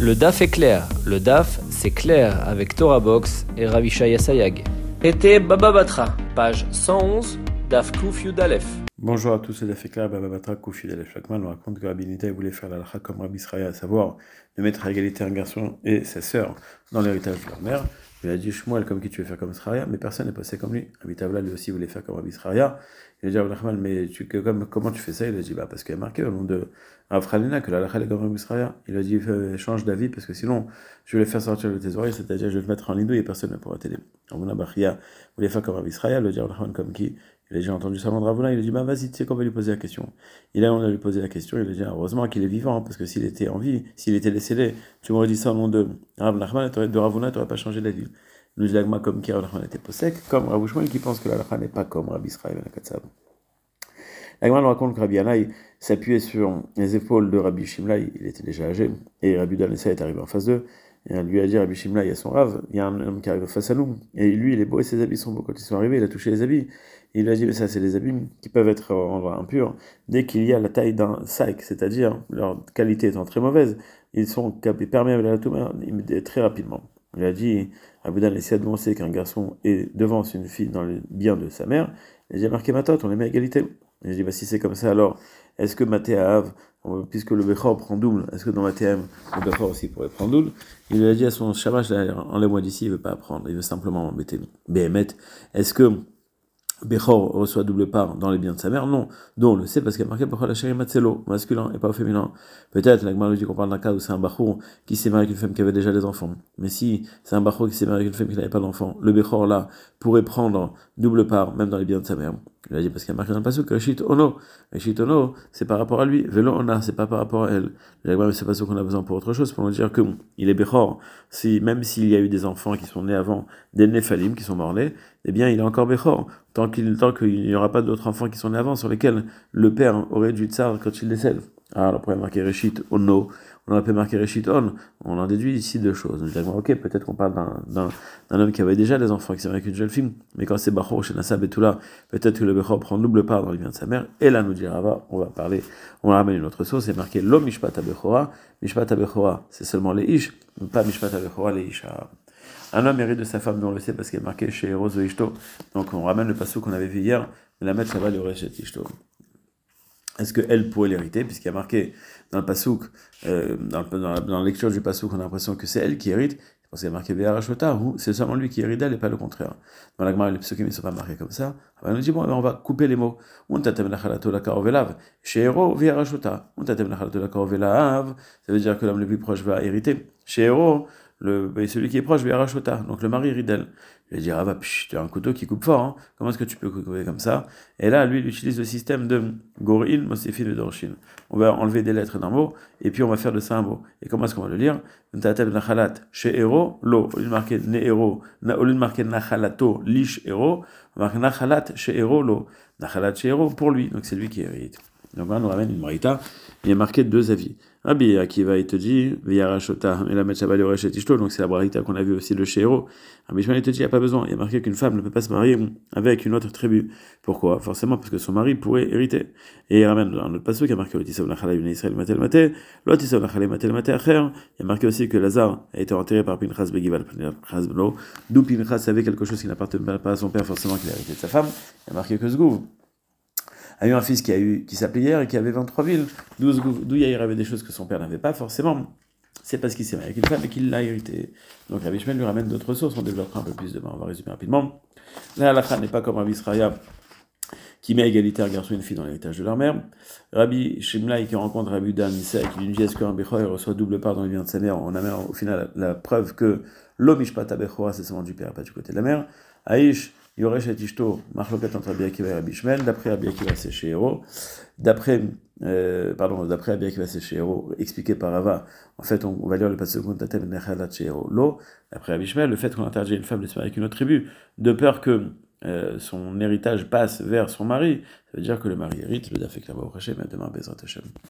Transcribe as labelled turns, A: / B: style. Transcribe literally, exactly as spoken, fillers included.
A: Le D A F est clair. Le D A F, c'est clair avec Torah Box et Ravi Shaya Sayag. Été Baba Batra, page cent onze, D A F Kouf Yud Aleph.
B: Bonjour à tous, c'est Daf Eklar, Baba Batra, Kouf Yud Aleph. Shakman nous raconte que Rabbi Nitaï voulait faire la halakha comme Rabbi Israël, à savoir de mettre à égalité un garçon et sa sœur dans l'héritage de leur mère. Il a dit Shmuel, comme qui tu veux faire comme Israël, mais personne n'est passé comme lui. Rabbi Tavla lui aussi voulait faire comme Rabbi Israël. Il a dit Rabbi Nachman, mais tu, que, comme, comment tu fais ça? Il a dit bah parce qu'il y a marqué au nom de Rav Chalina que la halakha est comme Rabbi Israël. Il a dit change d'avis parce que sinon je vais les faire sortir de tes oreilles, c'est-à-dire je vais te mettre en lindou et personne ne pourra t'aider. Rabbi Bachia voulait faire comme Rabbi Israël, il a dit Rabbi Nachman comme qui? Il a déjà entendu ça de Ravuna, il a dit bah vas-y, tu sais qu'on va lui poser la question. Et là on a lui posé la question, il a dit heureusement qu'il est vivant, hein, parce que s'il était en vie, s'il était décédé, tu m'aurais dit ça au nom de Rav Nachman, de Ravuna, tu n'aurais pas changé d'avis. Nous dit l'agma comme qui Rav Nachman était posek, comme Rav Shmuel qui pense que la halakha n'est pas comme Rabbi Israël ben Akatsav. L'agma nous raconte que Rabbi Yanaï s'appuyait sur les épaules de Rabbi Shimlaï, il était déjà âgé, et Rabbi Danessa est arrivé en face d'eux. Et on lui a dit, Rabbi Shimla, il y a son rave, il y a un homme qui arrive face à nous, et lui, il est beau et ses habits sont beaux. Quand ils sont arrivés, il a touché les habits, et il lui a dit, mais ça, c'est des habits qui peuvent être rendus impurs dès qu'il y a la taille d'un sac, c'est-à-dire leur qualité étant très mauvaise, ils sont perméables à la touma très rapidement. Il a dit, Rabbi Dan essaie de montrer qu'un garçon est devant une fille dans le bien de sa mère, il a dit, marqué ma tante, on les met à égalité. Il a dit, bah, si c'est comme ça, alors, est-ce que Maté Av, puisque le Bechor prend double, est-ce que dans Maté Av, le Bechor aussi pourrait prendre double? Il lui a dit à son shamash, enlève-moi d'ici, il ne veut pas apprendre, il veut simplement embêter. Béhémet, est-ce que Bechor reçoit double part dans les biens de sa mère? Non. Donc on le sait parce qu'il y a marqué Bechor la chérie matzelo, masculin et pas au féminin. Peut-être, la Gemara dit qu'on parle d'un cas où c'est un Bachour qui s'est marié avec une femme qui avait déjà des enfants. Mais si c'est un Bachour qui s'est marié avec une femme qui n'avait pas d'enfants, le Bechor là pourrait prendre double part même dans les biens de sa mère. Il a dit parce qu'il y a marqué dans le passage que Rishit Ono, Rishit Ono, c'est par rapport à lui, Velo Ona, c'est pas par rapport à elle. La Gemara, c'est pas ce qu'on a besoin pour autre chose, pour nous dire que il est Bechor, si, même s'il y a eu des enfants qui sont nés avant, des Nephalim qui sont morts-nés, eh bien il est encore Bechor. Tant qu'il tant qu'il n'y aura pas d'autres enfants qui sont nés avant sur lesquels le père aurait dû tsar quand il décède. Alors, on pourrait marquer Reshit Ono, on aurait pu marquer Reshit On, on en déduit ici deux choses. Nous disons, ok, peut-être qu'on parle d'un, d'un, d'un homme qui avait déjà des enfants, qui s'est marié avec une jeune fille, mais quand c'est Bachor, chez Nassab et tout là, peut-être que le Bechor prend double part dans les biens de sa mère, et là, nous dit Rava, on va parler, on va ramener une autre source, c'est marqué Lo Mishpat HaBechora, Mishpat HaBechora, c'est seulement les Ish, pas Mishpat HaBechora, les Ish. Un homme hérite de sa femme, dont on le sait parce qu'il est marqué chez Rose Ishto. Donc on ramène le passage qu'on avait vu hier, de la mettre là-bas, le Reshet Ishto. Est-ce qu'elle pourrait l'hériter, puisqu'il y a marqué dans le pasouk, euh, dans, dans, dans la lecture du pasouk, on a l'impression que c'est elle qui hérite, parce qu'il y a marqué Ve'arashota, ou c'est seulement lui qui hérite d'elle et pas le contraire. Dans la Gemara, les psukim ne sont pas marqués comme ça. Alors, on nous dit, bon, on va couper les mots. Untatem nachalato lakaro velav, she'ero ve'arashota. Untatem nachalato lakaro velav, ça veut dire que l'homme le plus proche va hériter. She'ero, le, celui qui est proche, Ve'arashota, donc le mari hérite d'elle. Je vais dire, ah bah, psh, tu as un couteau qui coupe fort, hein. Comment est-ce que tu peux couper comme ça? Et là, lui, il utilise le système de Gorin, Mosefin et Dorshin. On va enlever des lettres d'un mot, et puis on va faire de ça un mot. Et comment est-ce qu'on va le lire? Ntatel nachalat, she'ero, lo. Au lieu de marquer ne'ero, au lieu de marquer nachalato, lish ero, on va marquer nachalat, she'ero, lo. Nachalat, she'ero, pour lui. Donc c'est lui qui hérite. Donc là, on nous ramène une marita. Il y a marqué deux avis. Rabbi Akiva, il te dit, V'yarashota, et la metchabal et reshet ishto, donc c'est la marita qu'on a vu aussi le she'ero. Rabbi Shmuel, il te dit, il n'y a pas besoin. Il y a marqué qu'une femme ne peut pas se marier avec une autre tribu. Pourquoi? Forcément, parce que son mari pourrait hériter. Et il ramène un autre passage qui a marqué, Lotisav nachalay une Israël matel maté, Lotisav nachalay matel maté acher. Il y a marqué aussi que Lazare a été enterré par Pinchas Begival, Pinchas Beno, d'où Pinchas savait quelque chose qui n'appartenait pas à son père, forcément qu'il a hérité de sa femme. Il y a marqué que Zgouv a eu un fils qui, a eu, qui s'appelait Yair et qui avait vingt-trois villes, d'où Yair avait des choses que son père n'avait pas forcément. C'est parce qu'il s'est marié avec une femme et qu'il l'a hérité. Donc Rabbi Shmuel lui ramène d'autres sources, on développera un peu plus demain, on va résumer rapidement. La halakha n'est pas comme Rabbi Israël qui met à égalité un garçon et une fille dans l'héritage de leur mère. Rabbi Shimlaï qui rencontre Rabbi Dan Issa qui lui dit est-ce qu'un Bechor reçoit double part dans les biens de sa mère? On amène au final la, la preuve que l'O Mishpat HaBechora c'est seulement du père, pas du côté de la mère. Aïch Yoresh et Ishto, marloquette entre Rabbi Akiva et Rabbi Shmuel. D'après Rabbi Akiva, c'est she'ero. D'après, euh, pardon, d'après Rabbi Akiva, c'est she'ero, expliqué par Rava. En fait, on, on va lire le passage de Tatem Nechalat she'ero lo. D'après Rabbi Shmuel, le fait qu'on interdit à une femme de se marier avec une autre tribu, de peur que euh, son héritage passe vers son mari, ça veut dire que le mari hérite. Le daf est clair, au Hashem, et demain, Bezrat Hashem.